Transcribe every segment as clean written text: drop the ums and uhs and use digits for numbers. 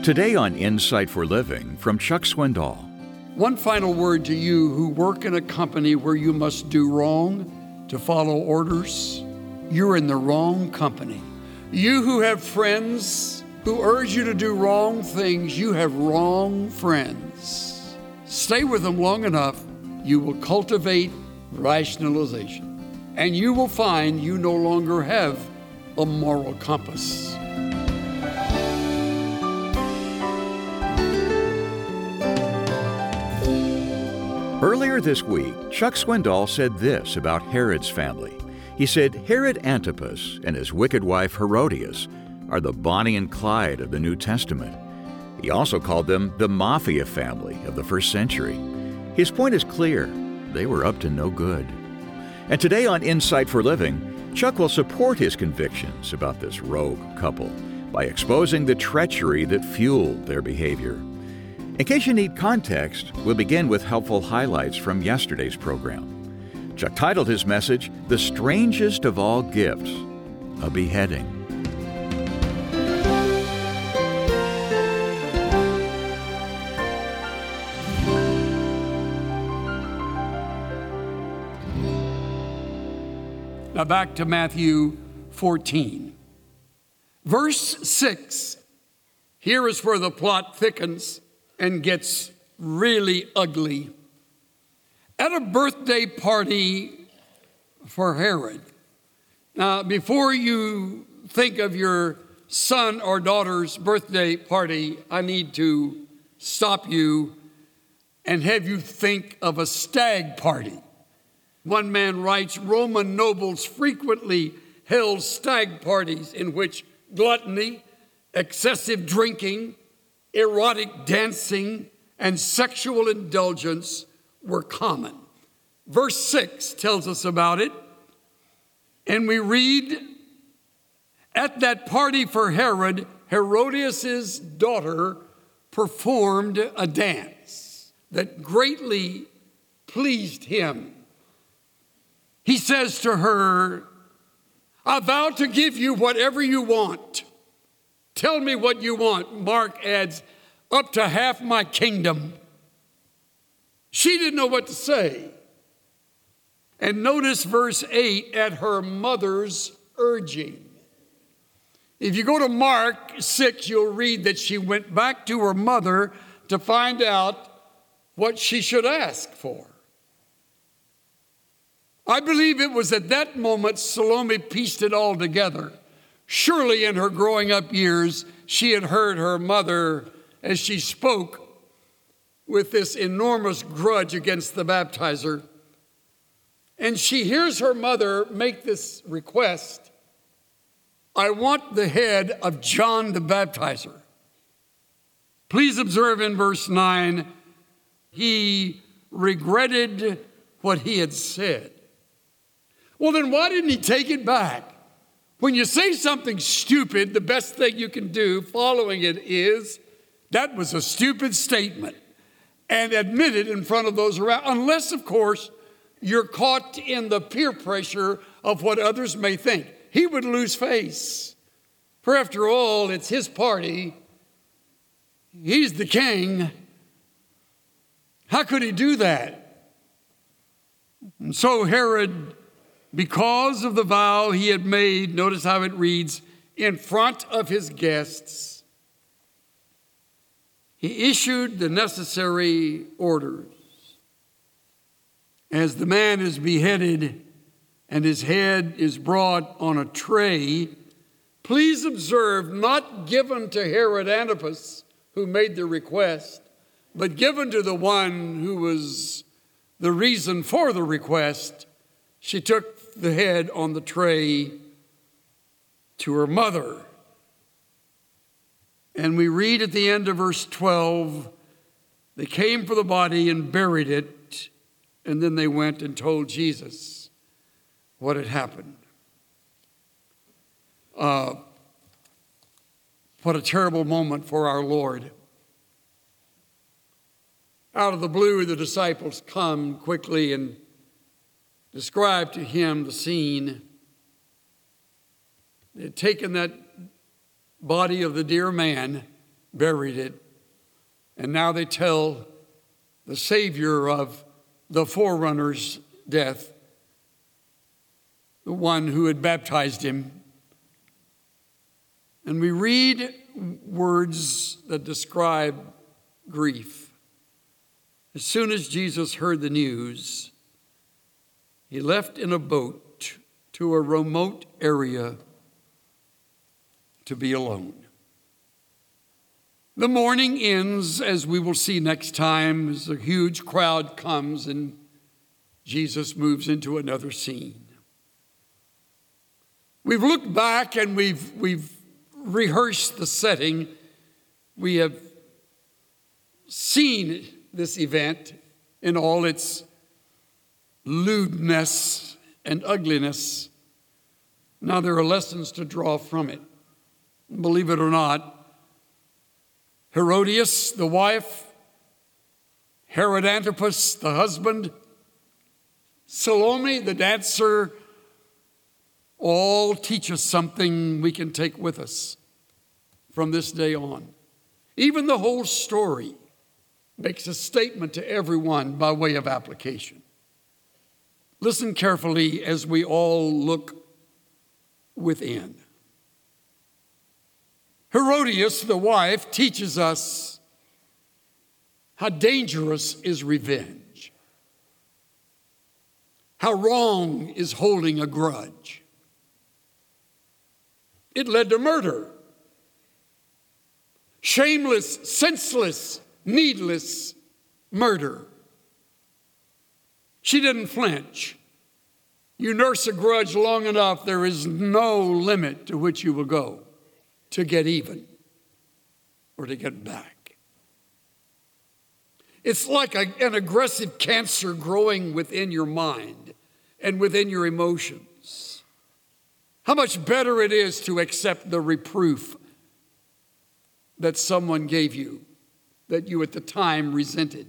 Today on Insight for Living from Chuck Swindoll. One final word to you who work in a company where you must do wrong to follow orders. You're in the wrong company. You who have friends who urge you to do wrong things, you have wrong friends. Stay with them long enough, you will cultivate rationalization, and you will find you no longer have a moral compass. Earlier this week, Chuck Swindoll said this about Herod's family. He said Herod Antipas and his wicked wife Herodias are the Bonnie and Clyde of the New Testament. He also called them the mafia family of the first century. His point is clear. They were up to no good. And today on Insight for Living, Chuck will support his convictions about this rogue couple by exposing the treachery that fueled their behavior. In case you need context, we'll begin with helpful highlights from yesterday's program. Chuck titled his message, "The Strangest of All Gifts, a Beheading." Now back to Matthew 14. Verse 6. Here is where the plot thickens and gets really ugly. At a birthday party for Herod. Now, before you think of your son or daughter's birthday party, I need to stop you and have you think of a stag party. One man writes, Roman nobles frequently held stag parties in which gluttony, excessive drinking, erotic dancing, and sexual indulgence were common. Verse 6 tells us about it. And we read, at that party for Herod, Herodias' daughter performed a dance that greatly pleased him. He says to her, I vow to give you whatever you want. Tell me what you want. Mark adds, up to half my kingdom. She didn't know what to say. And notice verse 8, at her mother's urging. If you go to Mark 6, you'll read that she went back to her mother to find out what she should ask for. I believe it was at that moment Salome pieced it all together. Surely in her growing up years, she had heard her mother as she spoke with this enormous grudge against the baptizer. And she hears her mother make this request. I want the head of John the Baptizer. Please observe in verse 9, he regretted what he had said. Well, then why didn't he take it back? When you say something stupid, the best thing you can do following it is, that was a stupid statement, and admit it in front of those around. Unless, of course, you're caught in the peer pressure of what others may think. He would lose face. For after all, it's his party. He's the king. How could he do that? And so Herod, because of the vow he had made, notice how it reads, in front of his guests, he issued the necessary orders. As the man is beheaded and his head is brought on a tray, please observe, not given to Herod Antipas, who made the request, but given to the one who was the reason for the request. She took the head on the tray to her mother. And we read at the end of verse 12, they came for the body and buried it, and then they went and told Jesus what had happened. What a terrible moment for our Lord. Out of the blue, the disciples come quickly and describe to him the scene. They had taken that body of the dear man buried it, and now they tell the Savior of the forerunner's death, the one who had baptized him. And we read words that describe grief. As soon as Jesus heard the news, he left in a boat to a remote area to be alone. The morning ends, as we will see next time, as a huge crowd comes and Jesus moves into another scene. We've looked back and we've rehearsed the setting. We have seen this event in all its lewdness and ugliness. Now there are lessons to draw from it. Believe it or not, Herodias, the wife, Herod Antipas, the husband, Salome, the dancer, all teach us something we can take with us from this day on. Even the whole story makes a statement to everyone by way of application. Listen carefully as we all look within. Herodias, the wife, teaches us how dangerous is revenge, how wrong is holding a grudge. It led to murder. Shameless, senseless, needless murder. She didn't flinch. You nurse a grudge long enough, there is no limit to which you will go to get even or to get back. It's like an aggressive cancer growing within your mind and within your emotions. How much better it is to accept the reproof that someone gave you, that you at the time resented.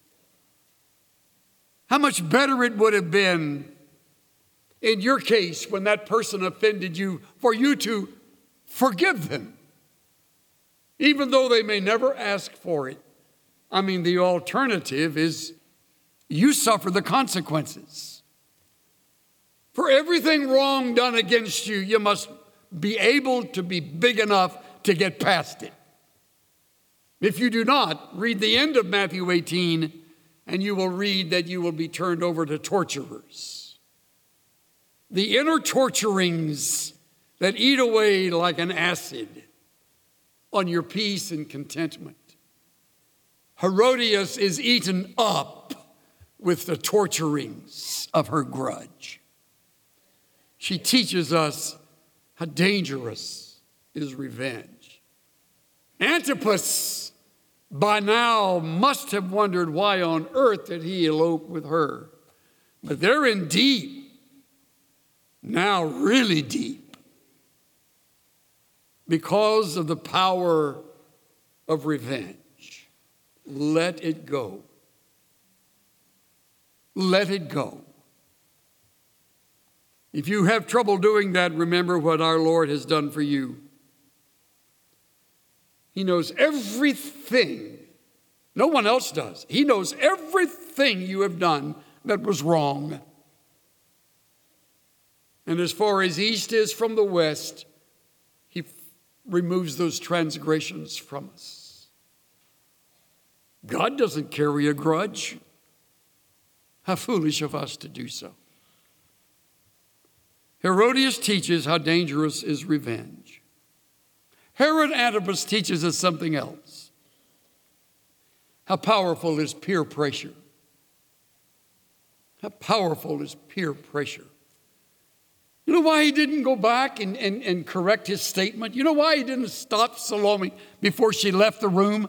How much better it would have been in your case when that person offended you for you to forgive them, even though they may never ask for it. I mean, the alternative is you suffer the consequences. For everything wrong done against you, you must be able to be big enough to get past it. If you do not, read the end of Matthew 18, and you will read that you will be turned over to torturers. The inner torturings that eat away like an acid on your peace and contentment. Herodias is eaten up with the torturings of her grudge. She teaches us how dangerous is revenge. Antipas, by now, must have wondered why on earth did he elope with her. But they're in deep, now really deep, because of the power of revenge. Let it go. Let it go. If you have trouble doing that, remember what our Lord has done for you. He knows everything. No one else does. He knows everything you have done that was wrong. And as far as east is from the west, he removes those transgressions from us. God doesn't carry a grudge. How foolish of us to do so. Herodias teaches how dangerous is revenge. Herod Antipas teaches us something else. How powerful is peer pressure. How powerful is peer pressure. You know why he didn't go back and correct his statement? You know why he didn't stop Salome before she left the room?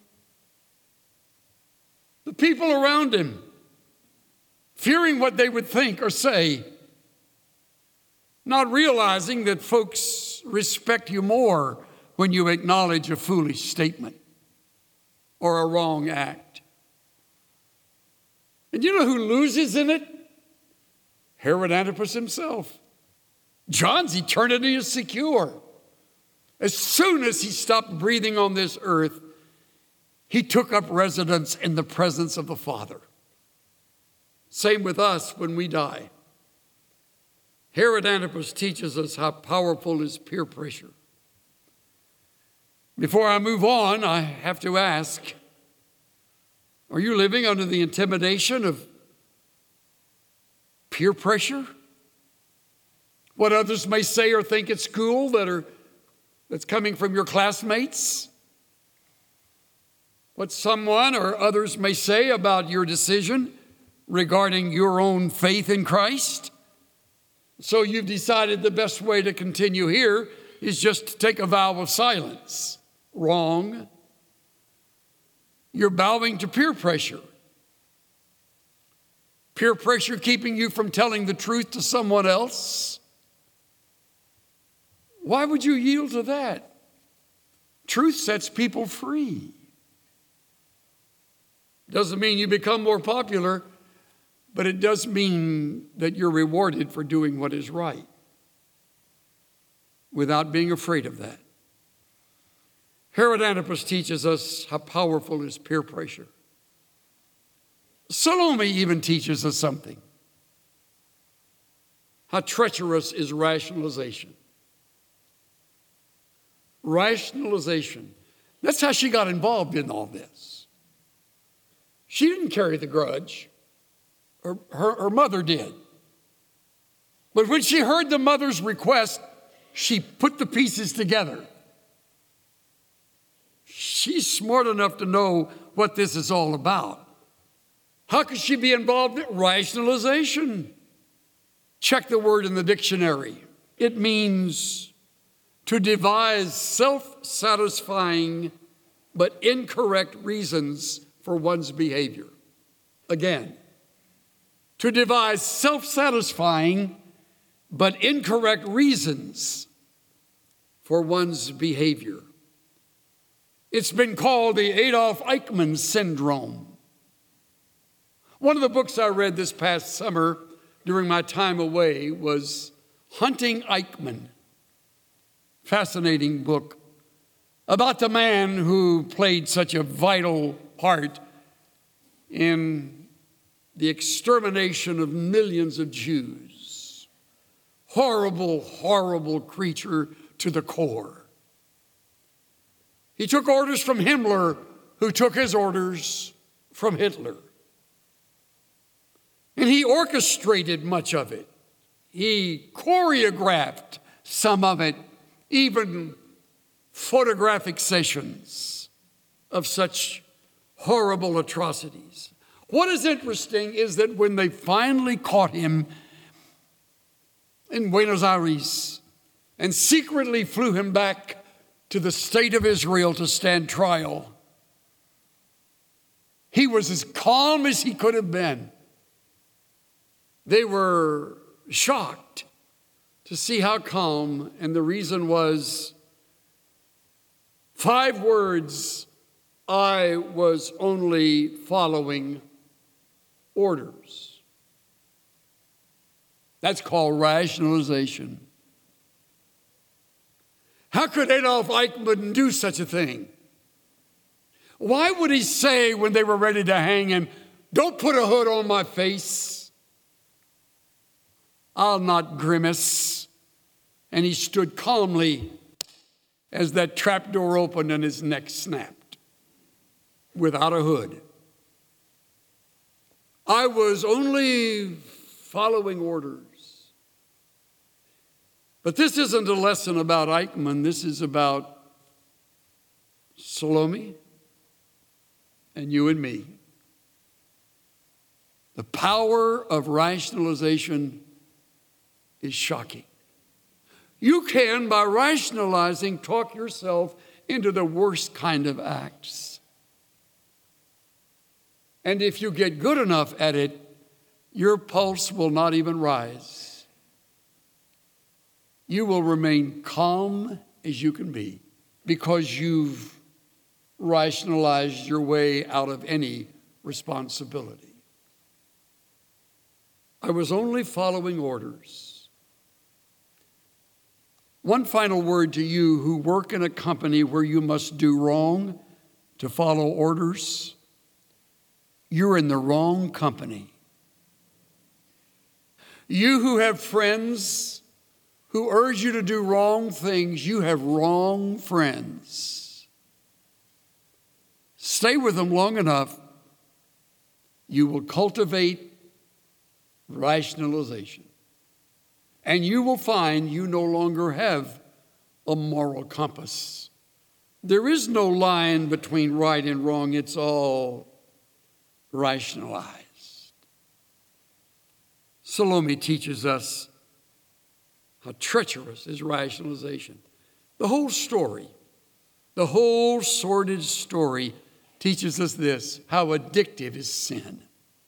The people around him, fearing what they would think or say, not realizing that folks respect you more when you acknowledge a foolish statement or a wrong act. And you know who loses in it? Herod Antipas himself. John's eternity is secure. As soon as he stopped breathing on this earth, he took up residence in the presence of the Father. Same with us when we die. Herod Antipas teaches us how powerful is peer pressure. Before I move on, I have to ask, are you living under the intimidation of peer pressure? What others may say or think at school that's coming from your classmates? What someone or others may say about your decision regarding your own faith in Christ? So you've decided the best way to continue here is just to take a vow of silence. Wrong. You're bowing to peer pressure. Peer pressure keeping you from telling the truth to someone else. Why would you yield to that? Truth sets people free. Doesn't mean you become more popular, but it does mean that you're rewarded for doing what is right without being afraid of that. Herod Antipas teaches us how powerful is peer pressure. Salome even teaches us something. How treacherous is rationalization. Rationalization. That's how she got involved in all this. She didn't carry the grudge. Her mother did. But when she heard the mother's request, she put the pieces together. She's smart enough to know what this is all about. How could she be involved in rationalization? Check the word in the dictionary. It means to devise self-satisfying but incorrect reasons for one's behavior. Again, to devise self-satisfying but incorrect reasons for one's behavior. It's been called the Adolf Eichmann syndrome. One of the books I read this past summer during my time away was Hunting Eichmann. Fascinating book about the man who played such a vital part in the extermination of millions of Jews. Horrible, horrible creature to the core. He took orders from Himmler, who took his orders from Hitler. And he orchestrated much of it. He choreographed some of it, even photographic sessions of such horrible atrocities. What is interesting is that when they finally caught him in Buenos Aires and secretly flew him back to the state of Israel to stand trial, he was as calm as he could have been. They were shocked to see how calm, and the reason was 5 words: I was only following orders. That's called rationalization. How could Adolf Eichmann do such a thing? Why would he say when they were ready to hang him, "Don't put a hood on my face. I'll not grimace"? And he stood calmly as that trap door opened and his neck snapped without a hood. I was only following orders. But this isn't a lesson about Eichmann. This is about Salome and you and me. The power of rationalization is shocking. You can, by rationalizing, talk yourself into the worst kind of acts. And if you get good enough at it, your pulse will not even rise. You will remain calm as you can be because you've rationalized your way out of any responsibility. I was only following orders. One final word to you who work in a company where you must do wrong to follow orders. You're in the wrong company. You who have friends who urge you to do wrong things, you have wrong friends. Stay with them long enough, you will cultivate rationalization. And you will find you no longer have a moral compass. There is no line between right and wrong. It's all rationalized. Salome teaches us how treacherous is rationalization. The whole story, the whole sordid story teaches us this: how addictive is sin.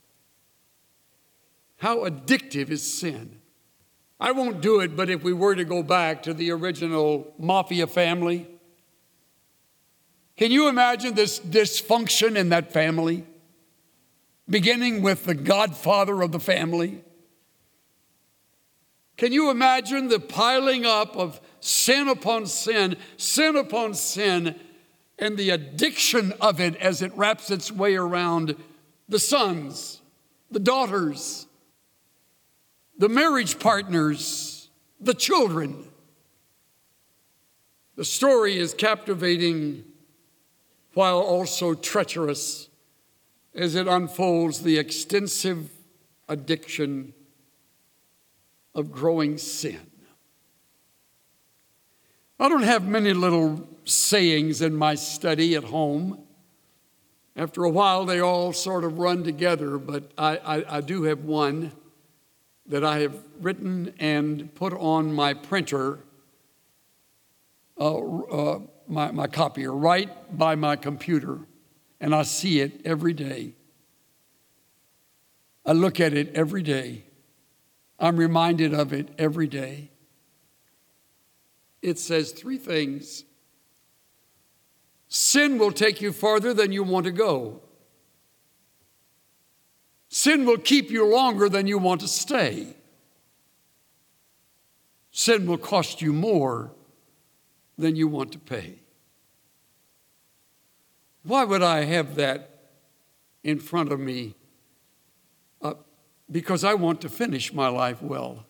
How addictive is sin. I won't do it, but if we were to go back to the original mafia family, can you imagine this dysfunction in that family? Beginning with the godfather of the family. Can you imagine the piling up of sin upon sin, and the addiction of it as it wraps its way around the sons, the daughters, the marriage partners, the children? The story is captivating while also treacherous as it unfolds the extensive addiction of growing sin. I don't have many little sayings in my study at home. After a while, they all sort of run together, but I do have one that I have written and put on my printer, my copier, right by my computer, and I see it every day. I look at it every day. I'm reminded of it every day. It says three things. Sin will take you farther than you want to go. Sin will keep you longer than you want to stay. Sin will cost you more than you want to pay. Why would I have that in front of me? Because I want to finish my life well.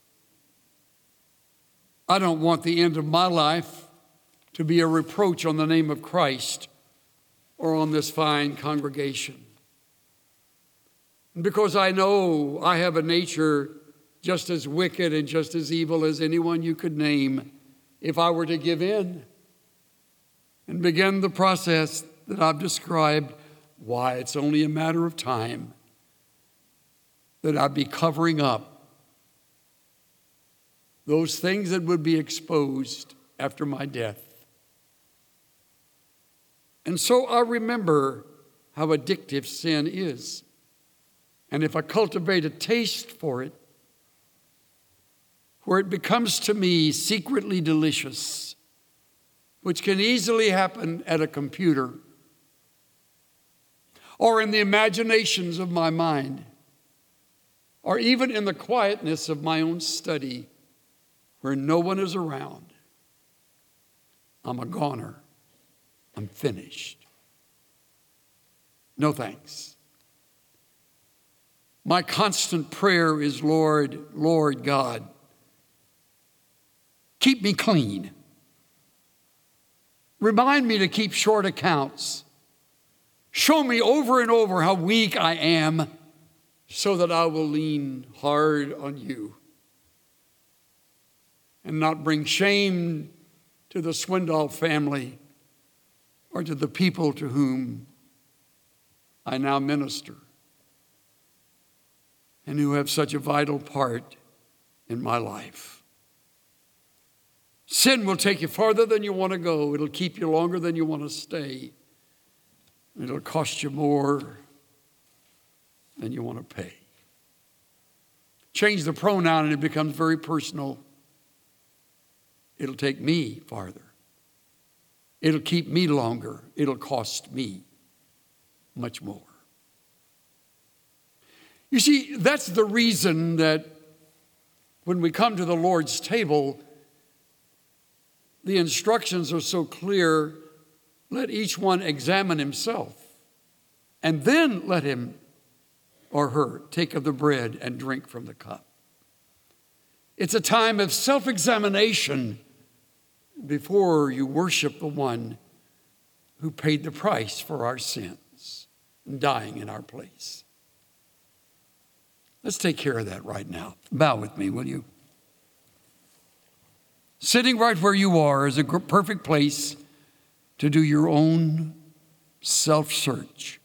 I don't want the end of my life to be a reproach on the name of Christ or on this fine congregation. And because I know I have a nature just as wicked and just as evil as anyone you could name, if I were to give in and begin the process that I've described, why, it's only a matter of time that I'd be covering up those things that would be exposed after my death. And so I remember how addictive sin is. And if I cultivate a taste for it, where it becomes to me secretly delicious, which can easily happen at a computer or in the imaginations of my mind, or even in the quietness of my own study where no one is around, I'm a goner. I'm finished. No thanks. My constant prayer is, Lord, Lord God, keep me clean. Remind me to keep short accounts. Show me over and over how weak I am so that I will lean hard on you and not bring shame to the Swindoll family or to the people to whom I now minister and who have such a vital part in my life. Sin will take you farther than you want to go. It'll keep you longer than you want to stay. It'll cost you more than you want to pay. Change the pronoun and it becomes very personal. It'll take me farther. It'll keep me longer. It'll cost me much more. You see, that's the reason that when we come to the Lord's table, The instructions are so clear, let each one examine himself, and then let him or her take of the bread and drink from the cup. It's a time of self-examination before you worship the one who paid the price for our sins, dying in our place. Let's take care of that right now. Bow with me, will you? Sitting right where you are is a perfect place to do your own self-search.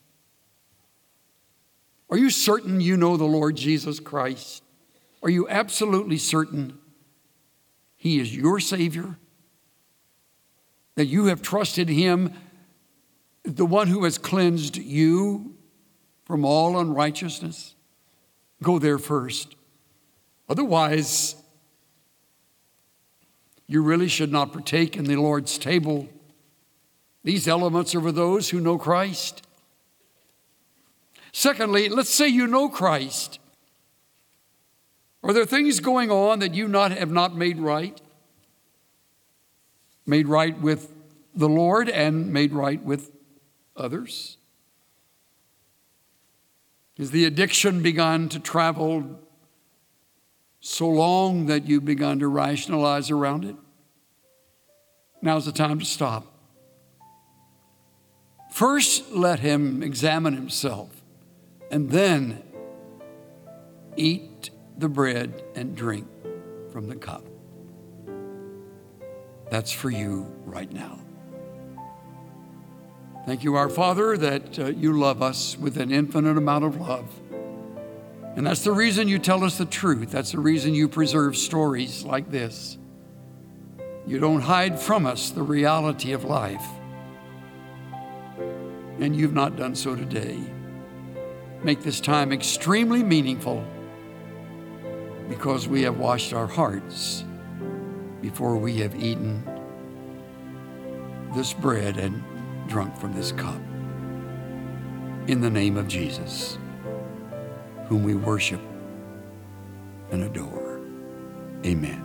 Are you certain you know the Lord Jesus Christ? Are you absolutely certain He is your Savior? That you have trusted Him, the one who has cleansed you from all unrighteousness? Go there first. Otherwise, you really should not partake in the Lord's table. These elements are for those who know Christ. Secondly, let's say you know Christ. Are there things going on that you have not made right? Made right with the Lord and made right with others? Has the addiction begun to travel so long that you've begun to rationalize around it? Now's the time to stop. First, let him examine himself, and then eat the bread and drink from the cup. That's for you right now. Thank you, our Father, that you love us with an infinite amount of love. And that's the reason you tell us the truth. That's the reason you preserve stories like this. You don't hide from us the reality of life. And you've not done so today. Make this time extremely meaningful because we have washed our hearts before we have eaten this bread and drunk from this cup. In the name of Jesus, whom we worship and adore. Amen.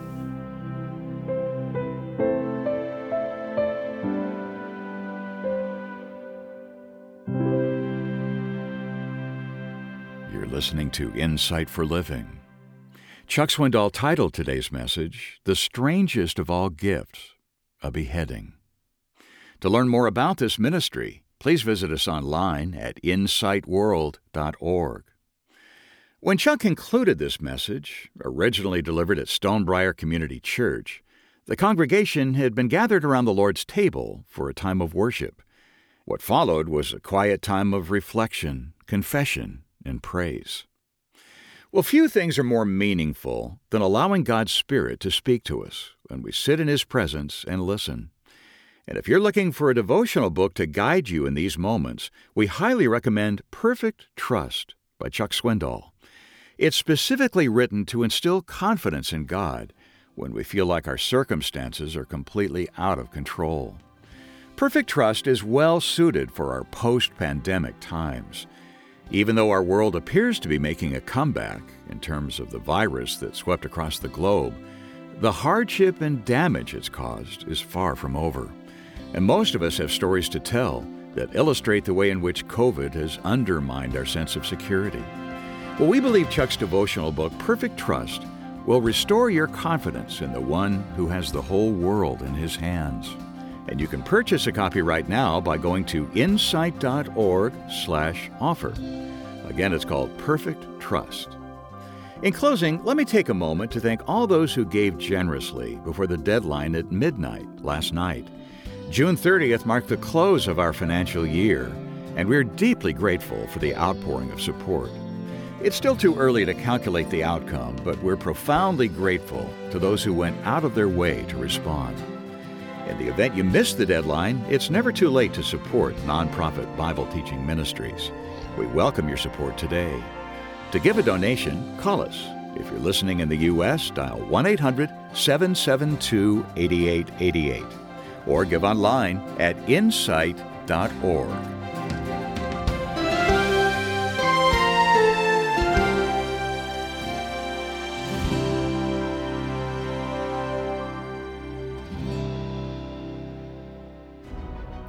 You're listening to Insight for Living. Chuck Swindoll titled today's message, The Strangest of All Gifts, a Beheading. To learn more about this ministry, please visit us online at insightworld.org. When Chuck concluded this message, originally delivered at Stonebriar Community Church, the congregation had been gathered around the Lord's table for a time of worship. What followed was a quiet time of reflection, confession, and praise. Well, few things are more meaningful than allowing God's Spirit to speak to us when we sit in His presence and listen. And if you're looking for a devotional book to guide you in these moments, we highly recommend Perfect Trust by Chuck Swindoll. It's specifically written to instill confidence in God when we feel like our circumstances are completely out of control. Perfect Trust is well suited for our post-pandemic times. Even though our world appears to be making a comeback in terms of the virus that swept across the globe, the hardship and damage it's caused is far from over. And most of us have stories to tell that illustrate the way in which COVID has undermined our sense of security. Well, we believe Chuck's devotional book, Perfect Trust, will restore your confidence in the one who has the whole world in His hands. And you can purchase a copy right now by going to insight.org/offer. Again, it's called Perfect Trust. In closing, let me take a moment to thank all those who gave generously before the deadline at midnight last night. June 30th marked the close of our financial year, and we're deeply grateful for the outpouring of support. It's still too early to calculate the outcome, but we're profoundly grateful to those who went out of their way to respond. In the event you missed the deadline, it's never too late to support nonprofit Bible teaching ministries. We welcome your support today. To give a donation, call us. If you're listening in the U.S., dial 1-800-772-8888 or give online at insight.org.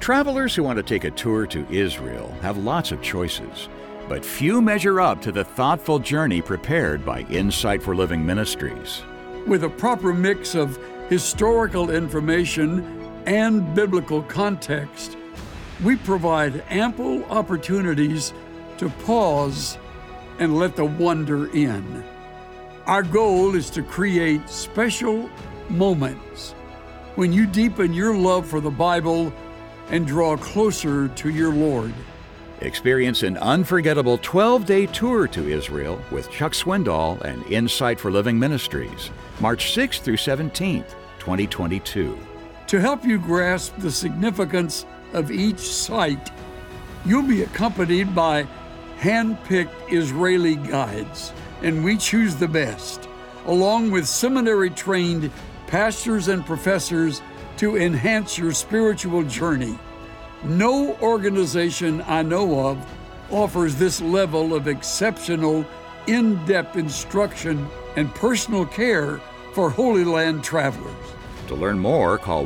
Travelers who want to take a tour to Israel have lots of choices, but few measure up to the thoughtful journey prepared by Insight for Living Ministries. With a proper mix of historical information and biblical context, we provide ample opportunities to pause and let the wonder in. Our goal is to create special moments when you deepen your love for the Bible and draw closer to your Lord. Experience an unforgettable 12-day tour to Israel with Chuck Swindoll and Insight for Living Ministries, March 6th through 17th, 2022. To help you grasp the significance of each site, you'll be accompanied by hand-picked Israeli guides, and we choose the best, along with seminary-trained pastors and professors to enhance your spiritual journey. No organization I know of offers this level of exceptional, in-depth instruction and personal care for Holy Land travelers. To learn more, call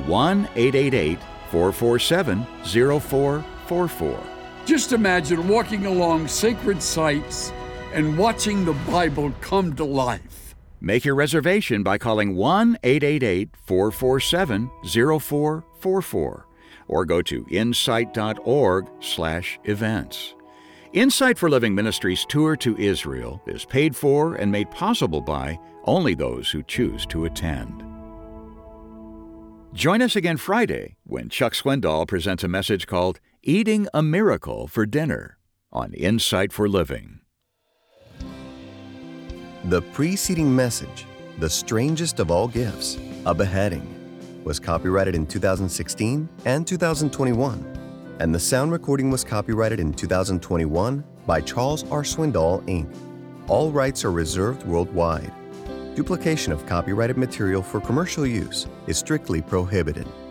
1-888-447-0444. Just imagine walking along sacred sites and watching the Bible come to life. Make your reservation by calling 1-888-447-0444 or go to insight.org/events. Insight for Living Ministries tour to Israel is paid for and made possible by only those who choose to attend. Join us again Friday when Chuck Swindoll presents a message called Eating a Miracle for Dinner on Insight for Living. The preceding message, The Strangest of All Gifts, a Beheading, was copyrighted in 2016 and 2021, and the sound recording was copyrighted in 2021 by Charles R. Swindoll, Inc. All rights are reserved worldwide. Duplication of copyrighted material for commercial use is strictly prohibited.